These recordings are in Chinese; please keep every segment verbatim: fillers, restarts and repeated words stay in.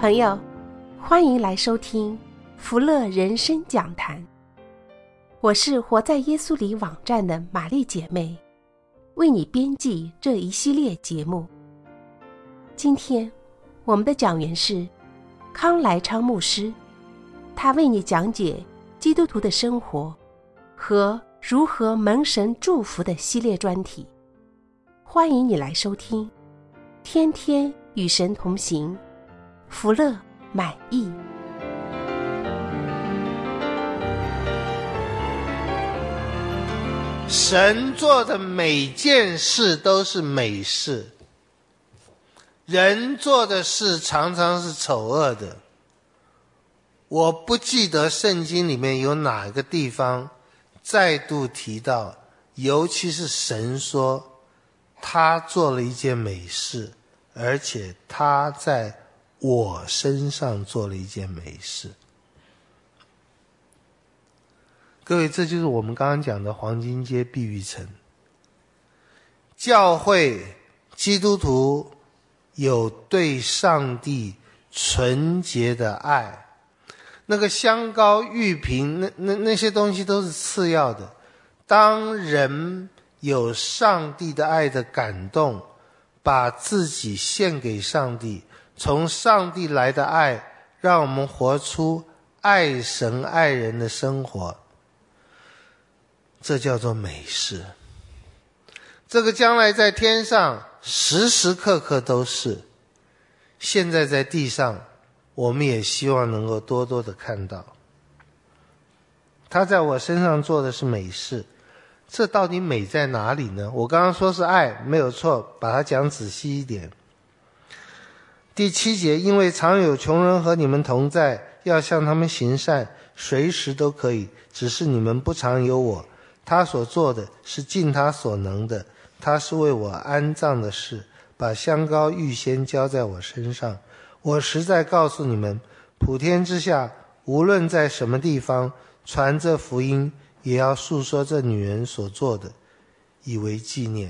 朋友，欢迎来收听福乐人生讲坛。我是活在耶稣里网站的玛丽姐妹，为你编辑这一系列节目。今天我们的讲员是康来昌牧师，他为你讲解基督徒的生活和如何蒙神祝福的系列专题。欢迎你来收听，天天与神同行，福乐满意。 神做的每件事都是美事，人做的事常常是丑恶的。我不记得圣经里面有哪个地方再度提到，尤其是神说他做了一件美事，而且他在我身上做了一件美事。各位，这就是我们刚刚讲的黄金街碧玉城。教会基督徒有对上帝纯洁的爱，那个香膏玉瓶那那那些东西都是次要的。当人有上帝的爱的感动，把自己献给上帝，从上帝来的爱让我们活出爱神爱人的生活，这叫做美事。这个将来在天上时时刻刻都是，现在在地上我们也希望能够多多的看到。他在我身上做的是美事，这到底美在哪里呢？我刚刚说是爱，没有错，把它讲仔细一点。第七节，因为常有穷人和你们同在，要向他们行善，随时都可以，只是你们不常有我。他所做的是尽他所能的，他是为我安葬的事，把香膏预先浇在我身上。我实在告诉你们，普天之下无论在什么地方传这福音，也要述说这女人所做的，以为纪念。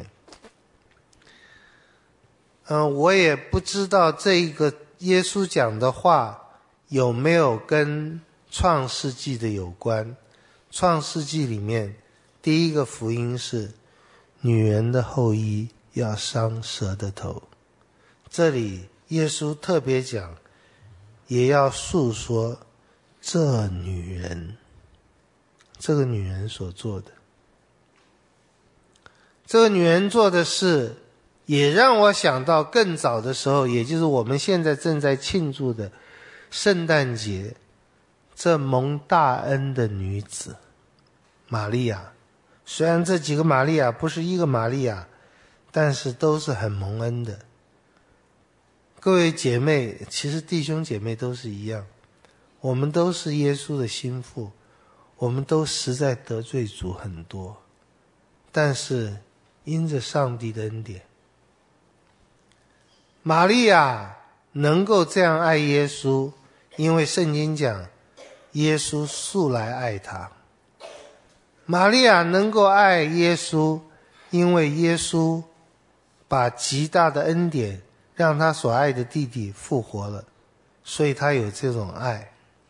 嗯，我也不知道这一个耶稣讲的话有没有跟创世纪的有关。创世纪里面第一个福音是女人的后裔要伤蛇的头，这里耶稣特别讲也要述说这女人，这个女人所做的。这个女人做的事也让我想到更早的时候，也就是我们现在正在庆祝的圣诞节，这蒙大恩的女子玛利亚。虽然这几个玛利亚不是一个玛利亚，但是都是很蒙恩的。各位姐妹，其实弟兄姐妹都是一样，我们都是耶稣的心腹，我们都实在得罪主很多，但是因着上帝的恩典，玛利亚能够这样爱耶稣，因为圣经讲耶稣素来爱他。玛利亚能够爱耶稣，因为耶稣把极大的恩典让他所爱的弟弟复活了，所以他有这种爱。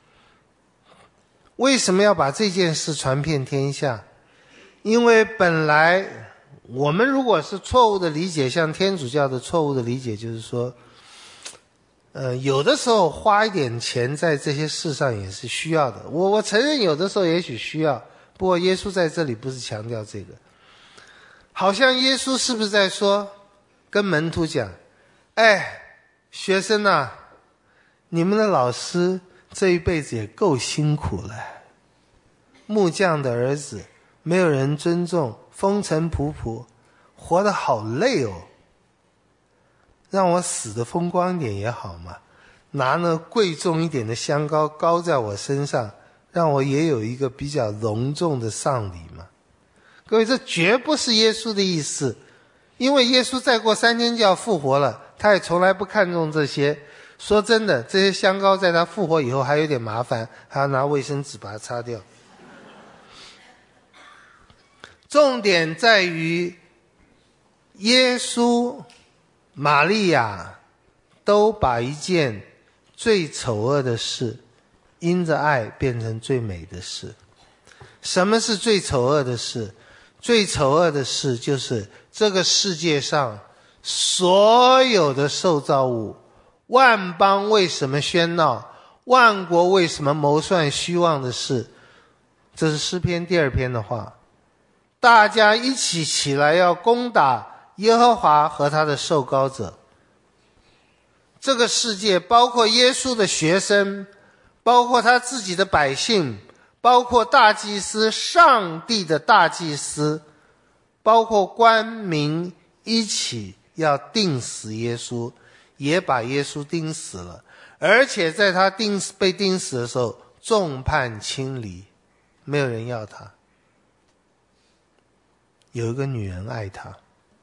为什么要把这件事传遍天下？因为本来我们如果是错误的理解，像天主教的错误的理解就是说呃，有的时候花一点钱在这些事上也是需要的。我我承认有的时候也许需要，不过耶稣在这里不是强调这个。好像耶稣是不是在说，跟门徒讲，哎，学生啊，你们的老师这一辈子也够辛苦了，木匠的儿子没有人尊重，风尘仆仆，活得好累哦，让我死得风光一点也好嘛，拿那贵重一点的香膏膏在我身上，让我也有一个比较隆重的丧礼嘛。各位，这绝不是耶稣的意思，因为耶稣再过三天就要复活了，他也从来不看重这些。说真的，这些香膏在他复活以后还有点麻烦，还要拿卫生纸把它擦掉。重点在于耶稣、玛利亚都把一件最丑恶的事因着爱变成最美的事。什么是最丑恶的事？最丑恶的事就是这个世界上所有的受造物，万邦为什么喧闹，万国为什么谋算虚妄的事。这是诗篇第二篇的话，大家一起起来要攻打耶和华和他的受膏者。这个世界包括耶稣的学生，包括他自己的百姓，包括大祭司，上帝的大祭司，包括官民，一起要钉死耶稣，也把耶稣钉死了。而且在他钉被钉死的时候，众叛亲离，没有人要他。有一个女人爱他，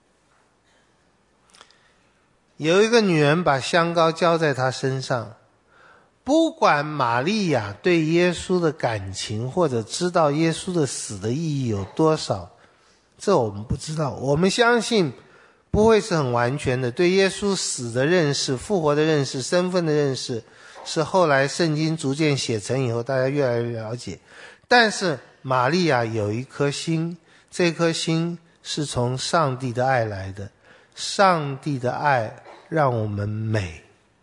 有一个女人把香膏浇在他身上。不管玛利亚对耶稣的感情，或者知道耶稣的死的意义有多少，这我们不知道。我们相信不会是很完全的。对耶稣死的认识、复活的认识、身份的认识，是后来圣经逐渐写成以后大家越来越了解。但是玛利亚有一颗心，这颗心是从上帝的爱来的。上帝的爱让我们美。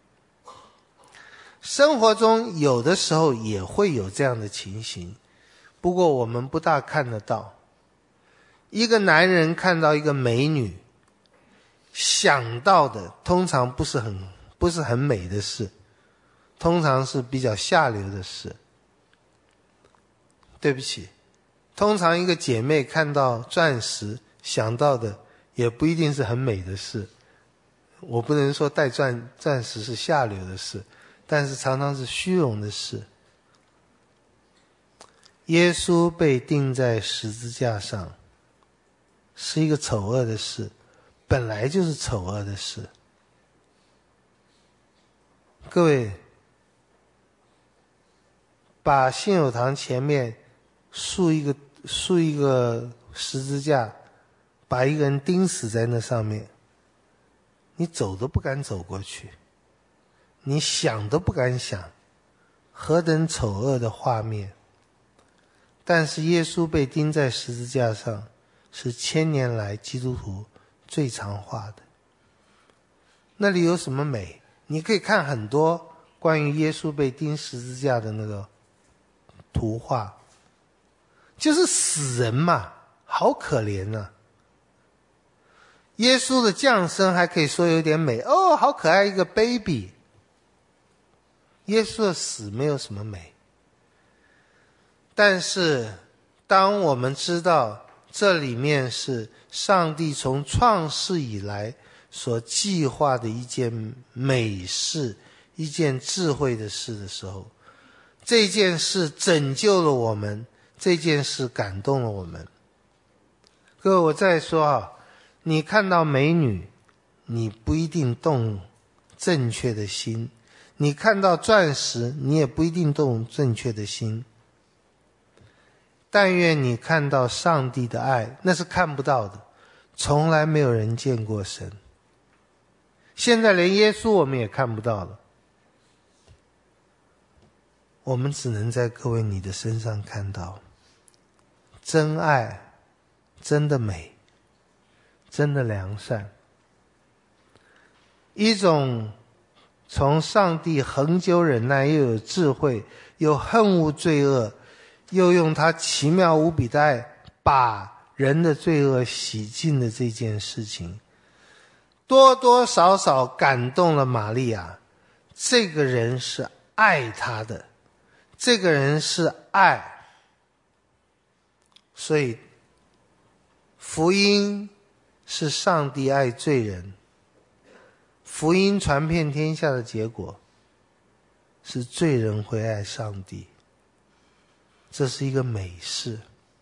生活中有的时候也会有这样的情形，不过我们不大看得到。一个男人看到一个美女，想到的通常不是很不是很美的事，通常是比较下流的事。对不起，通常一个姐妹看到钻石想到的也不一定是很美的事。我不能说戴钻钻石是下流的事，但是常常是虚荣的事。耶稣被钉在十字架上是一个丑恶的事，本来就是丑恶的事。各位，把信友堂前面竖一个竖一个十字架，把一个人钉死在那上面，你走都不敢走过去，你想都不敢想，何等丑恶的画面。但是耶稣被钉在十字架上是千年来基督徒最常画的。那里有什么美？你可以看很多关于耶稣被钉十字架的那个图画，就是死人嘛，好可怜啊。耶稣的降生还可以说有点美，哦，好可爱一个 baby。 耶稣的死没有什么美。但是当我们知道这里面是上帝从创世以来所计划的一件美事，一件智慧的事的时候，这件事拯救了我们，这件事感动了我们。各位，我再说啊，你看到美女，你不一定动正确的心；你看到钻石，你也不一定动正确的心。但愿你看到上帝的爱，那是看不到的，从来没有人见过神。现在连耶稣我们也看不到了，我们只能在各位你的身上看到真爱，真的美，真的良善，一种从上帝恒久忍耐，又有智慧，又恨恶罪恶，又用他奇妙无比的爱把人的罪恶洗净的这件事情，多多少少感动了玛利亚。这个人是爱他的，这个人是爱。所以福音是上帝爱罪人，福音传遍天下的结果是罪人会爱上帝，这是一个美事。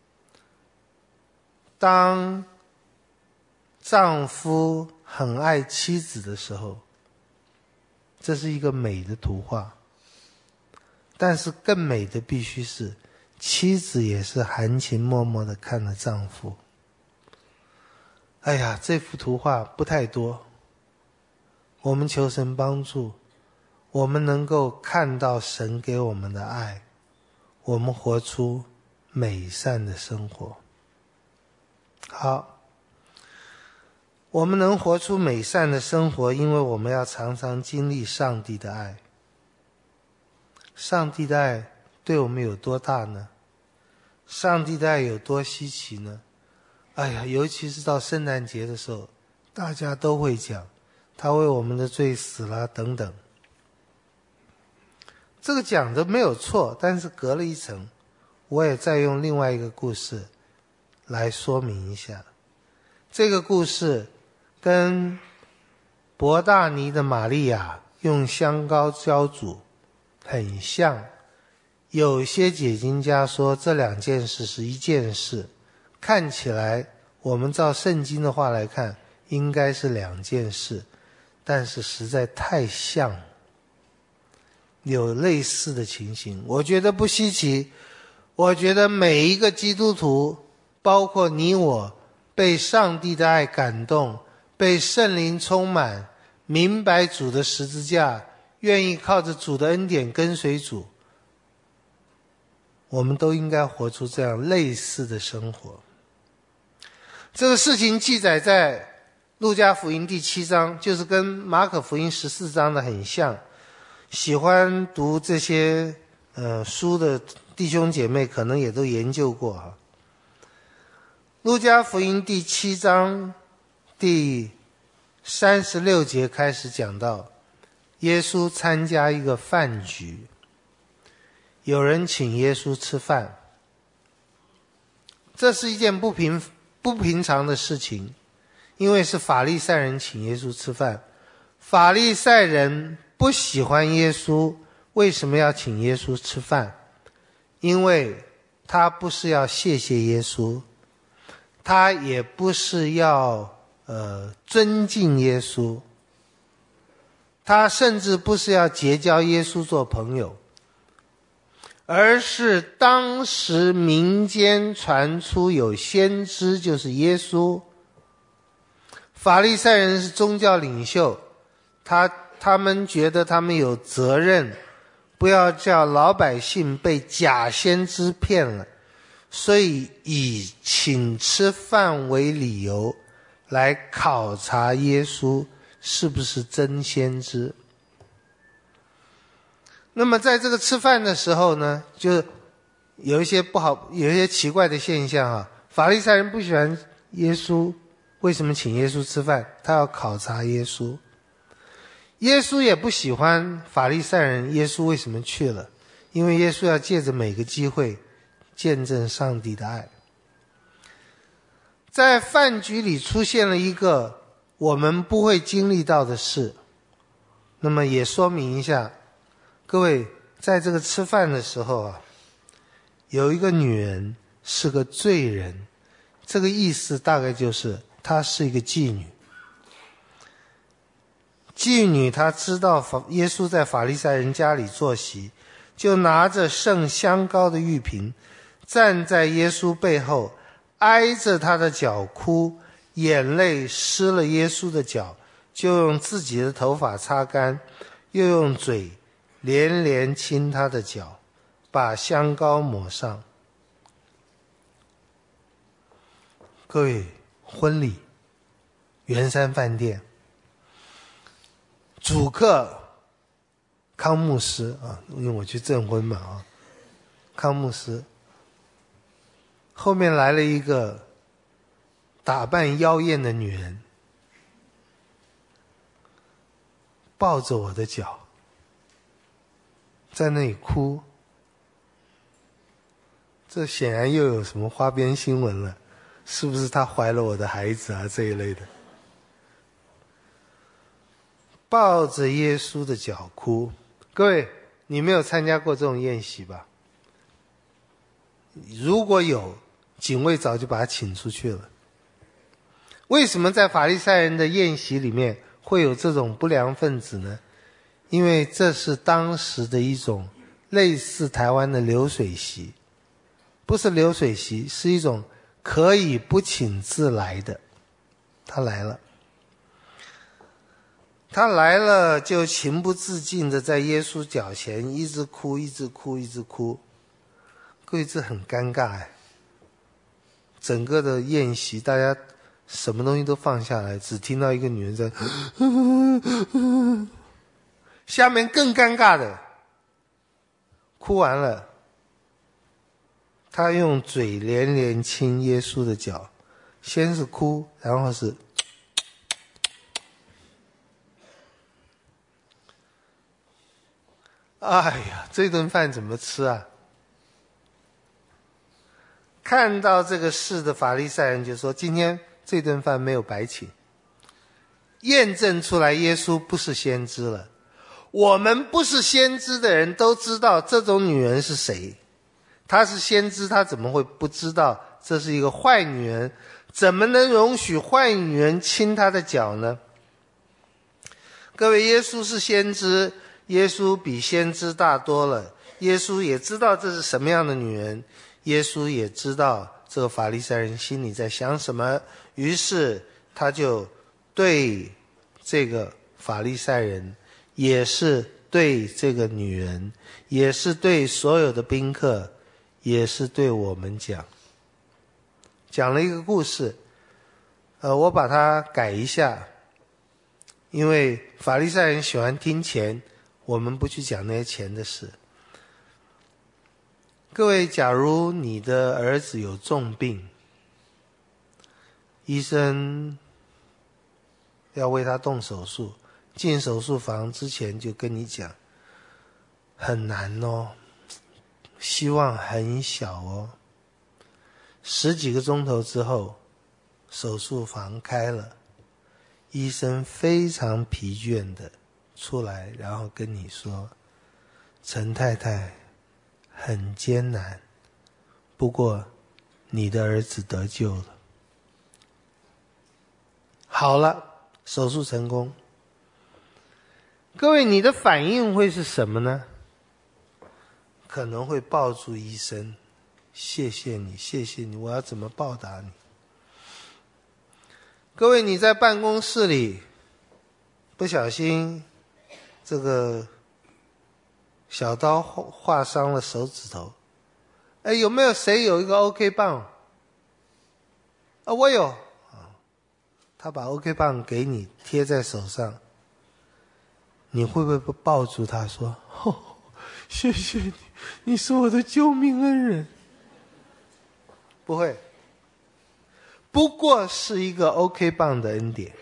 当丈夫很爱妻子的时候，这是一个美的图画。但是更美的必须是妻子也是含情脉脉地看了丈夫。哎呀，这幅图画不太多，我们求神帮助， 我们能够看到神给我们的爱，我们活出美善的生活。好，我们能活出美善的生活，因为我们要常常经历上帝的爱。上帝的爱对我们有多大呢？上帝的爱有多稀奇呢？哎呀，尤其是到圣诞节的时候，大家都会讲他为我们的罪死了等等。这个讲的没有错，但是隔了一层，我也再用另外一个故事来说明一下。这个故事跟伯大尼的玛利亚用香膏浇主很像，有些解经家说这两件事是一件事，看起来我们照圣经的话来看应该是两件事，但是实在太像了，有类似的情形，我觉得不稀奇。我觉得每一个基督徒，包括你我，被上帝的爱感动，被圣灵充满，明白主的十字架，愿意靠着主的恩典跟随主，我们都应该活出这样类似的生活。这个事情记载在路加福音第七章，就是跟马可福音十四章的很像。喜欢读这些呃书的弟兄姐妹可能也都研究过哈。路加福音第七章第三十六节开始讲到，耶稣参加一个饭局，有人请耶稣吃饭，这是一件不平不平常的事情，因为是法利赛人请耶稣吃饭。法利赛人不喜欢耶稣，为什么要请耶稣吃饭？因为他不是要谢谢耶稣，他也不是要呃尊敬耶稣，他甚至不是要结交耶稣做朋友，而是当时民间传出有先知，就是耶稣。法利赛人是宗教领袖，他他们觉得他们有责任，不要叫老百姓被假先知骗了，所以以请吃饭为理由来考察耶稣是不是真先知。那么在这个吃饭的时候呢，就有一些不好，有一些奇怪的现象啊。法利赛人不喜欢耶稣，为什么请耶稣吃饭？他要考察耶稣。耶稣也不喜欢法利赛人，耶稣为什么去了？因为耶稣要借着每个机会见证上帝的爱。在饭局里出现了一个我们不会经历到的事，那么也说明一下，各位在这个吃饭的时候啊，有一个女人是个罪人，这个意思大概就是她是一个妓女。妓女她知道耶稣在法利赛人家里坐席，就拿着盛香膏的玉瓶，站在耶稣背后，挨着他的脚哭，眼泪湿了耶稣的脚，就用自己的头发擦干，又用嘴连连亲他的脚，把香膏抹上。各位，婚礼，圆山饭店，主客康牧师啊，因为我去证婚嘛啊，康牧师后面来了一个打扮妖艳的女人，抱着我的脚在那里哭，这显然又有什么花边新闻了，是不是她怀了我的孩子啊这一类的。抱着耶稣的脚哭。各位，你没有参加过这种宴席吧？如果有，警卫早就把他请出去了。为什么在法利赛人的宴席里面会有这种不良分子呢？因为这是当时的一种类似台湾的流水席，不是流水席，是一种可以不请自来的。他来了， 他来了就情不自禁的在耶稣脚前一直哭一直哭一直哭。各位，这很尴尬哎！整个的宴席大家什么东西都放下来，只听到一个女人在下面更尴尬的，哭完了，他用嘴连连亲耶稣的脚，先是哭，然后是哎呀，这顿饭怎么吃啊？看到这个事的法利赛人就说，今天这顿饭没有白请，验证出来耶稣不是先知了。我们不是先知的人都知道这种女人是谁，她是先知，她怎么会不知道这是一个坏女人？怎么能容许坏女人亲她的脚呢？各位，耶稣是先知，耶稣比先知大多了，耶稣也知道这是什么样的女人，耶稣也知道这个法利赛人心里在想什么，于是他就对这个法利赛人，也是对这个女人，也是对所有的宾客，也是对我们讲，讲了一个故事。呃，我把它改一下，因为法利赛人喜欢听钱，我们不去讲那些钱的事。各位，假如你的儿子有重病，医生要为他动手术，进手术房之前就跟你讲，很难哦，希望很小哦。十几个钟头之后，手术房开了，医生非常疲倦的出来，然后跟你说，陈太太很艰难，不过你的儿子得救了。好了，手术成功。各位，你的反应会是什么呢？可能会抱住医生，谢谢你，谢谢你，我要怎么报答你？各位，你在办公室里不小心这个小刀划伤了手指头，哎，有没有谁有一个 OK 棒？啊，我有。他把 OK 棒给你贴在手上，你会不会抱住他说，哦，谢谢你，你是我的救命恩人？不会，不过是一个 OK 棒的恩典。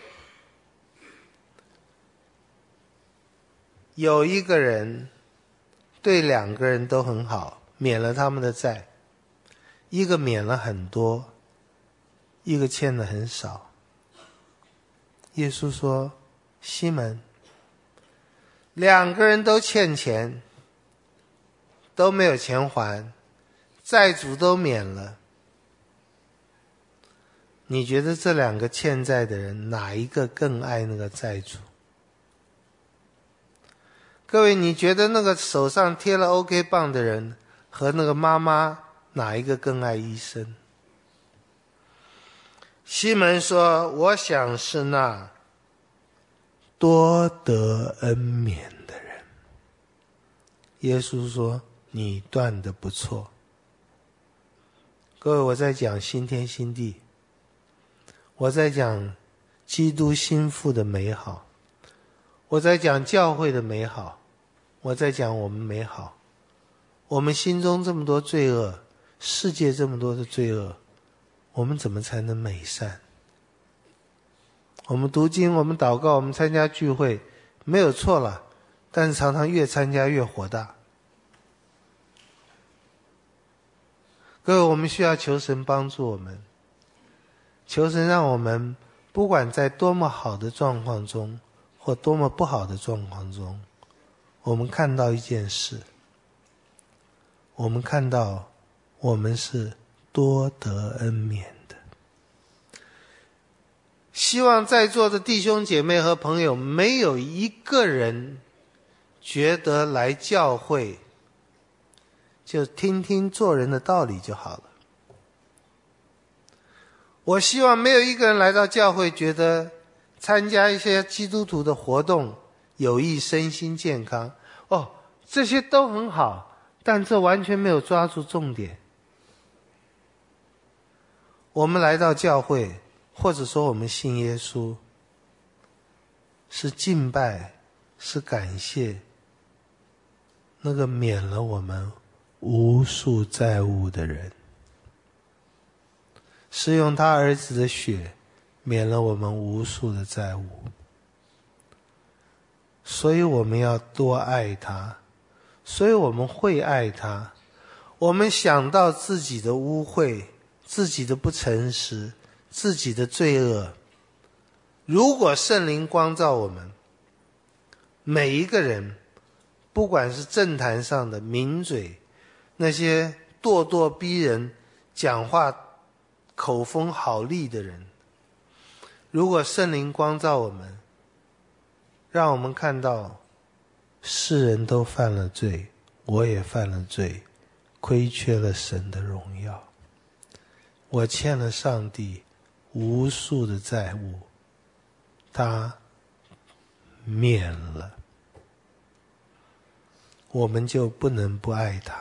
有一个人对两个人都很好，免了他们的债，一个免了很多，一个欠的很少。耶稣说，西门，两个人都欠钱，都没有钱还，债主都免了，你觉得这两个欠债的人哪一个更爱那个债主？各位，你觉得那个手上贴了 OK 棒的人和那个妈妈哪一个更爱医生？西门说，我想是那多得恩免的人。耶稣说，你断得不错。各位，我在讲新天新地，我在讲基督心腹的美好，我在讲教会的美好，我在讲我们美好。我们心中这么多罪恶，世界这么多的罪恶，我们怎么才能美善？我们读经，我们祷告，我们参加聚会，没有错了，但是常常越参加越火大。各位，我们需要求神帮助我们，求神让我们不管在多么好的状况中或多么不好的状况中，我们看到一件事，我们看到我们是多得恩免的。希望在座的弟兄姐妹和朋友没有一个人觉得来教会就听听做人的道理就好了。我希望没有一个人来到教会觉得参加一些基督徒的活动，有益身心健康。哦，这些都很好，但这完全没有抓住重点。我们来到教会，或者说我们信耶稣，是敬拜，是感谢那个免了我们无数债务的人，是用他儿子的血免了我们无数的债务。所以我们要多爱他，所以我们会爱他。我们想到自己的污秽，自己的不诚实，自己的罪恶，如果圣灵光照我们，每一个人，不管是政坛上的名嘴，那些咄咄逼人、讲话口风好利的人，如果圣灵光照我们，让我们看到世人都犯了罪，我也犯了罪，亏缺了神的荣耀，我欠了上帝无数的债务，他免了，我们就不能不爱他。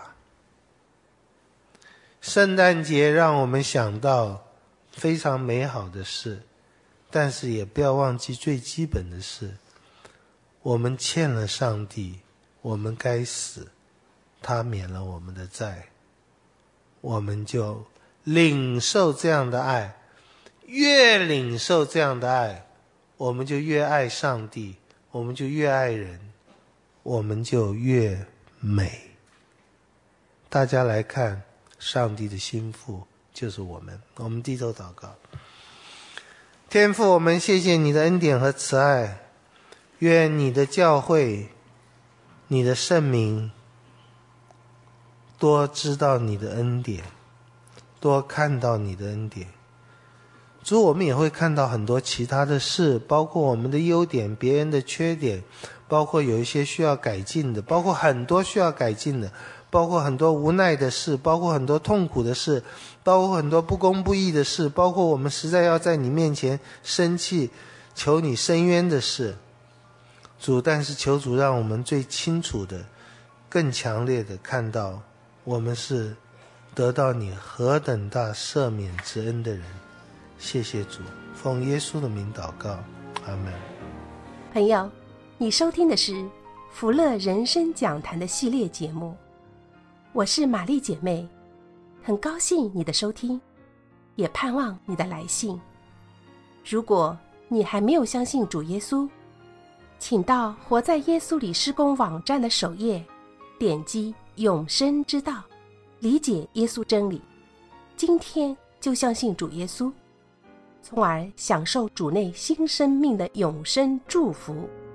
圣诞节让我们想到非常美好的事，但是也不要忘记最基本的事，我们欠了上帝，我们该死，他免了我们的债，我们就领受这样的爱，越领受这样的爱，我们就越爱上帝，我们就越爱人，我们就越美。大家来看，上帝的心腹就是我们。我们低头祷告。天父，我们谢谢你的恩典和慈爱，愿你的教会，你的圣民多知道你的恩典，多看到你的恩典。主，我们也会看到很多其他的事，包括我们的优点，别人的缺点，包括有一些需要改进的，包括很多需要改进的，包括很多无奈的事，包括很多痛苦的事，包括很多不公不义的事，包括我们实在要在你面前生气求你伸冤的事。主，但是求主让我们最清楚的更强烈的看到我们是得到你何等大赦免之恩的人。谢谢主，奉耶稣的名祷告，阿们。 朋友，你收听的是福乐人生讲坛的系列节目，我是玛丽姐妹，很高兴你的收听，也盼望你的来信。如果你还没有相信主耶稣，请到活在耶稣里施工网站的首页，点击永生之道，理解耶稣真理，今天就相信主耶稣，从而享受主内新生命的永生祝福。